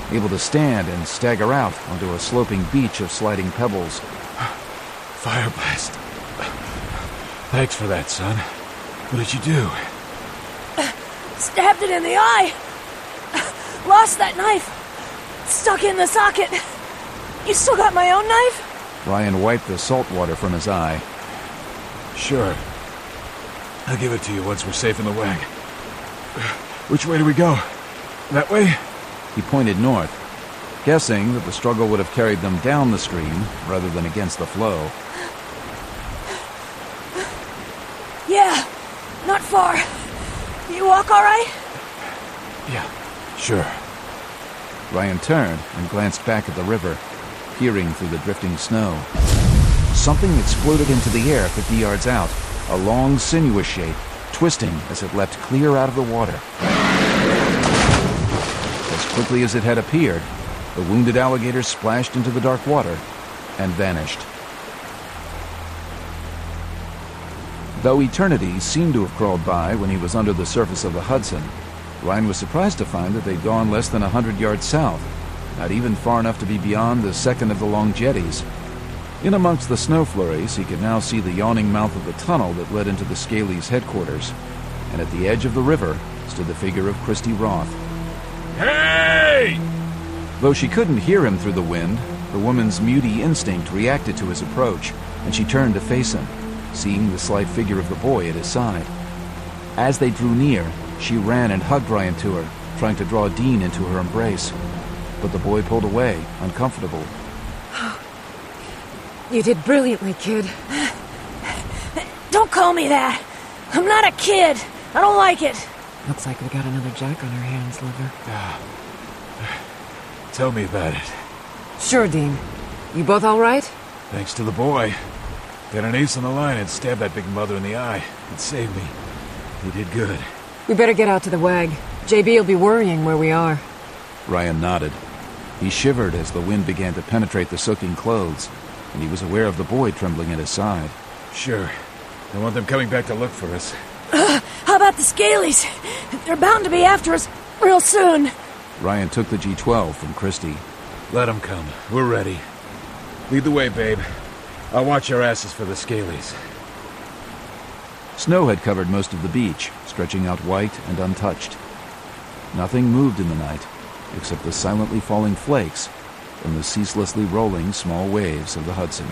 able to stand and stagger out onto a sloping beach of sliding pebbles. Fire blast. Thanks for that, son. What did you do? Stabbed it in the eye. Lost that knife. Stuck in the socket. You still got my own knife? Ryan wiped the salt water from his eye. Sure. I'll give it to you once we're safe in the wag. Which way do we go? That way? He pointed north, guessing that the struggle would have carried them down the stream rather than against the flow. Yeah, not far. You walk all right? Yeah, sure. Ryan turned and glanced back at the river, peering through the drifting snow. Something exploded into the air 50 yards out, a long, sinuous shape, twisting as it leapt clear out of the water. As quickly as it had appeared, the wounded alligator splashed into the dark water and vanished. Though eternity seemed to have crawled by when he was under the surface of the Hudson, Ryan was surprised to find that they'd gone less than 100 yards south, not even far enough to be beyond the second of the long jetties. In amongst the snow flurries, he could now see the yawning mouth of the tunnel that led into the Scalies' headquarters, and at the edge of the river stood the figure of Christy Roth. Hey! Though she couldn't hear him through the wind, the woman's muty instinct reacted to his approach, and she turned to face him, seeing the slight figure of the boy at his side. As they drew near, she ran and hugged Ryan to her, trying to draw Dean into her embrace. But the boy pulled away, uncomfortable. You did brilliantly, kid. Don't call me that. I'm not a kid. I don't like it. Looks like we got another Jack on our hands, Liver. Tell me about it. Sure, Dean. You both all right? Thanks to the boy. Got an ace on the line and stabbed that big mother in the eye. It saved me. He did good. We better get out to the wag. JB will be worrying where we are. Ryan nodded. He shivered as the wind began to penetrate the soaking clothes, and he was aware of the boy trembling at his side. Sure. I want them coming back to look for us. How about the Scalies? They're bound to be after us real soon. Ryan took the G-12 from Christy. Let them come. We're ready. Lead the way, babe. I'll watch your asses for the Scalies. Snow had covered most of the beach, stretching out white and untouched. Nothing moved in the night, except the silently falling flakes from the ceaselessly rolling small waves of the Hudson.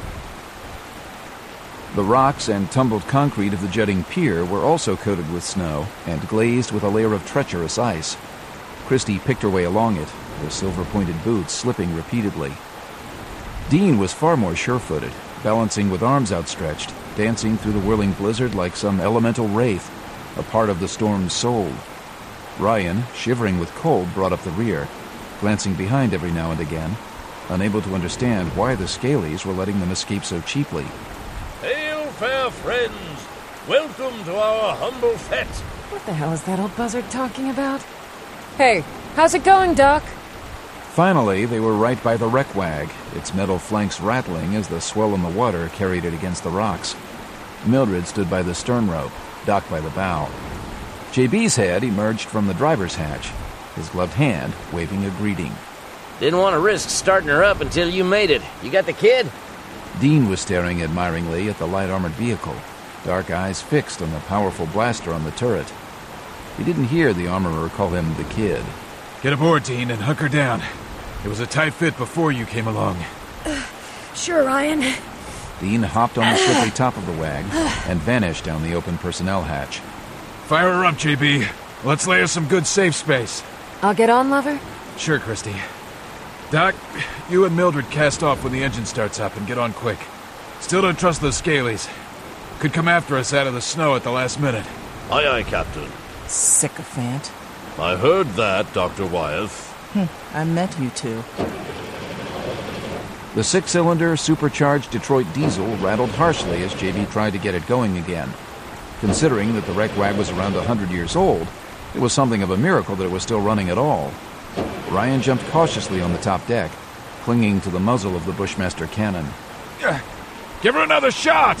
The rocks and tumbled concrete of the jutting pier were also coated with snow and glazed with a layer of treacherous ice. Christy picked her way along it, her silver-pointed boots slipping repeatedly. Dean was far more sure-footed, balancing with arms outstretched, dancing through the whirling blizzard like some elemental wraith, a part of the storm's soul. Ryan, shivering with cold, brought up the rear, glancing behind every now and again, unable to understand why the Scalies were letting them escape so cheaply. Hail, fair friends! Welcome to our humble fete! What the hell is that old buzzard talking about? Hey, how's it going, Doc? Finally, they were right by the wreck wag, its metal flanks rattling as the swell in the water carried it against the rocks. Mildred stood by the stern rope, Doc by the bow. JB's head emerged from the driver's hatch, his gloved hand waving a greeting. Didn't want to risk starting her up until you made it. You got the kid? Dean was staring admiringly at the light-armored vehicle, dark eyes fixed on the powerful blaster on the turret. He didn't hear the armorer call him the kid. Get aboard, Dean, and hunker down. It was a tight fit before you came along. Sure, Ryan. Dean hopped on the slippery top of the wag and vanished down the open personnel hatch. Fire her up, JB. Let's lay her some good safe space. I'll get on, Lover? Sure, Christy. Doc, you and Mildred cast off when the engine starts up and get on quick. Still don't trust those Scalies. Could come after us out of the snow at the last minute. Aye, aye, Captain. Sycophant. I heard that, Dr. Wyeth. I met you two. The six-cylinder, supercharged Detroit diesel rattled harshly as JB tried to get it going again. Considering that the wreck wag was around 100 years old, it was something of a miracle that it was still running at all. Ryan jumped cautiously on the top deck, clinging to the muzzle of the Bushmaster cannon. Give her another shot!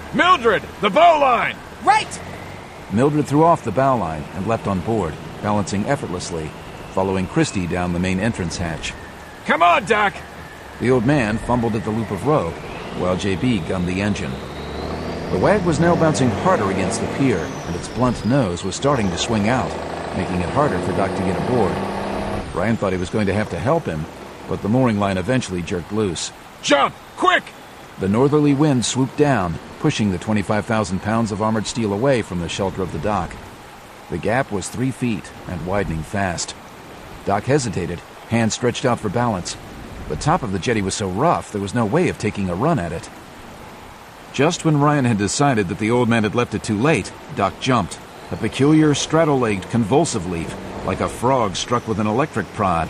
Mildred, the bow line! Right! Mildred threw off the bow line and leapt on board, balancing effortlessly, following Christie down the main entrance hatch. Come on, Doc! The old man fumbled at the loop of rope, while JB gunned the engine. The wag was now bouncing harder against the pier, and its blunt nose was starting to swing out, making it harder for Doc to get aboard. Ryan thought he was going to have to help him, but the mooring line eventually jerked loose. Jump! Quick! The northerly wind swooped down, pushing the 25,000 pounds of armored steel away from the shelter of the dock. The gap was 3 feet and widening fast. Doc hesitated, hands stretched out for balance. The top of the jetty was so rough there was no way of taking a run at it. Just when Ryan had decided that the old man had left it too late, Doc jumped, a peculiar straddle-legged convulsive leap, like a frog struck with an electric prod.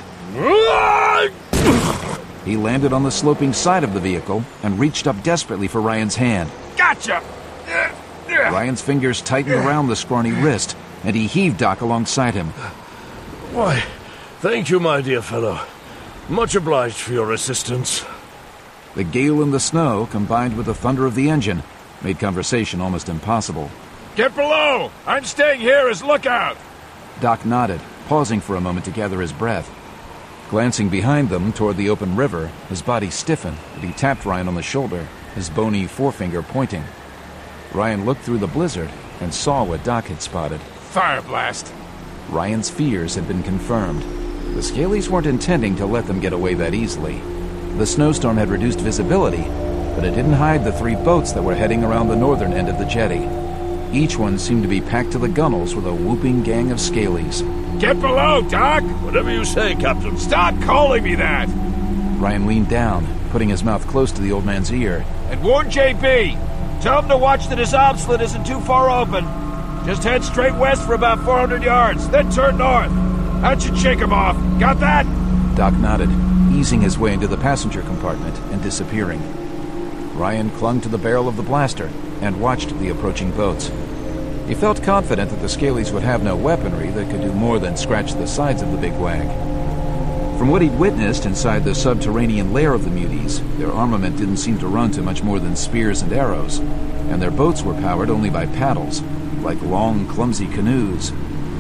He landed on the sloping side of the vehicle and reached up desperately for Ryan's hand. Gotcha! Ryan's fingers tightened around the scrawny wrist, and he heaved Doc alongside him. Why, thank you, my dear fellow. Much obliged for your assistance. The gale and the snow, combined with the thunder of the engine, made conversation almost impossible. Get below! I'm staying here as lookout! Doc nodded, pausing for a moment to gather his breath. Glancing behind them toward the open river, his body stiffened, and he tapped Ryan on the shoulder, his bony forefinger pointing. Ryan looked through the blizzard and saw what Doc had spotted. Fire blast! Ryan's fears had been confirmed. The Scalies weren't intending to let them get away that easily. The snowstorm had reduced visibility, but it didn't hide the 3 boats that were heading around the northern end of the jetty. Each one seemed to be packed to the gunnels with a whooping gang of Scalies. Get below, Doc! Whatever you say, Captain. Stop calling me that! Ryan leaned down, putting his mouth close to the old man's ear. And warn JB! Tell him to watch the disarm slit isn't too far open. Just head straight west for about 400 yards, then turn north. That should shake him off. Got that? Doc nodded, easing his way into the passenger compartment and disappearing. Ryan clung to the barrel of the blaster and watched the approaching boats. He felt confident that the Scalies would have no weaponry that could do more than scratch the sides of the big wag. From what he'd witnessed inside the subterranean lair of the Muties, their armament didn't seem to run to much more than spears and arrows, and their boats were powered only by paddles, like long, clumsy canoes.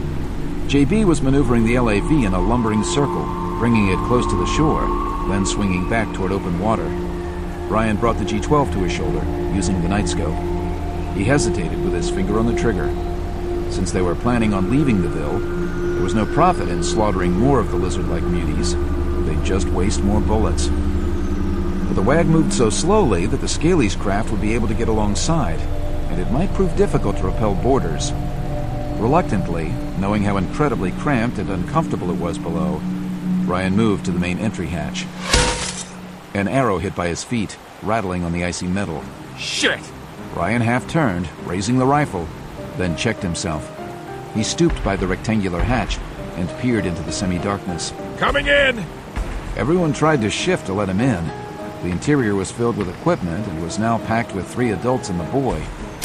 JB was maneuvering the LAV in a lumbering circle, bringing it close to the shore, then swinging back toward open water. Ryan brought the G-12 to his shoulder, using the nightscope. He hesitated with his finger on the trigger. Since they were planning on leaving the Ville, there was no profit in slaughtering more of the lizard-like Muties. They'd just waste more bullets. But the wag moved so slowly that the Scalies craft would be able to get alongside, and it might prove difficult to repel boarders. Reluctantly, knowing how incredibly cramped and uncomfortable it was below, Ryan moved to the main entry hatch. An arrow hit by his feet, rattling on the icy metal. Shit! Ryan half-turned, raising the rifle, then checked himself. He stooped by the rectangular hatch and peered into the semi-darkness. Coming in! Everyone tried to shift to let him in. The interior was filled with equipment and was now packed with 3 adults and the boy.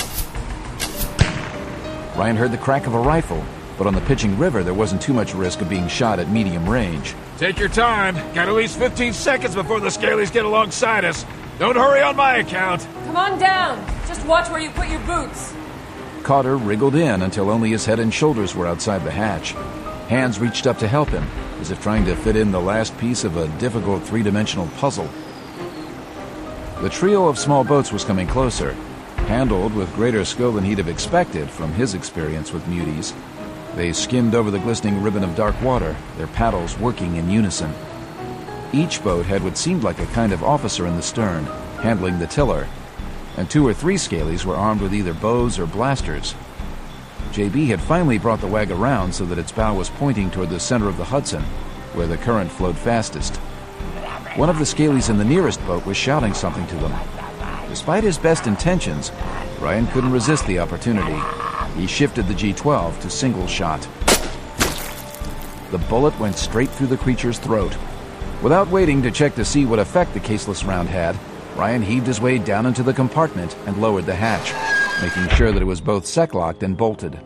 Ryan heard the crack of a rifle, but on the pitching river there wasn't too much risk of being shot at medium range. Take your time. Got at least 15 seconds before the Scalies get alongside us. Don't hurry on my account. Come on down. Just watch where you put your boots. Cotter wriggled in until only his head and shoulders were outside the hatch. Hands reached up to help him, as if trying to fit in the last piece of a difficult 3-dimensional puzzle. The trio of small boats was coming closer, handled with greater skill than he'd have expected from his experience with Muties. They skimmed over the glistening ribbon of dark water, their paddles working in unison. Each boat had what seemed like a kind of officer in the stern, handling the tiller, and 2 or 3 Scalies were armed with either bows or blasters. JB had finally brought the wag around so that its bow was pointing toward the center of the Hudson, where the current flowed fastest. One of the Scalies in the nearest boat was shouting something to them. Despite his best intentions, Ryan couldn't resist the opportunity. He shifted the G-12 to single shot. The bullet went straight through the creature's throat. Without waiting to check to see what effect the caseless round had, Ryan heaved his way down into the compartment and lowered the hatch, making sure that it was both sec-locked and bolted.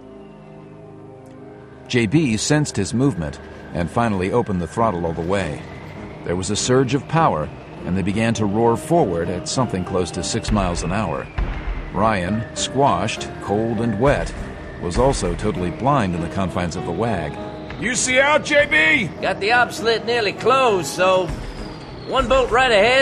JB sensed his movement and finally opened the throttle all the way. There was a surge of power, and they began to roar forward at something close to 6 miles an hour. Ryan, squashed, cold and wet, was also totally blind in the confines of the WAG. You see out, JB? Got the op slit nearly closed, so one boat right ahead.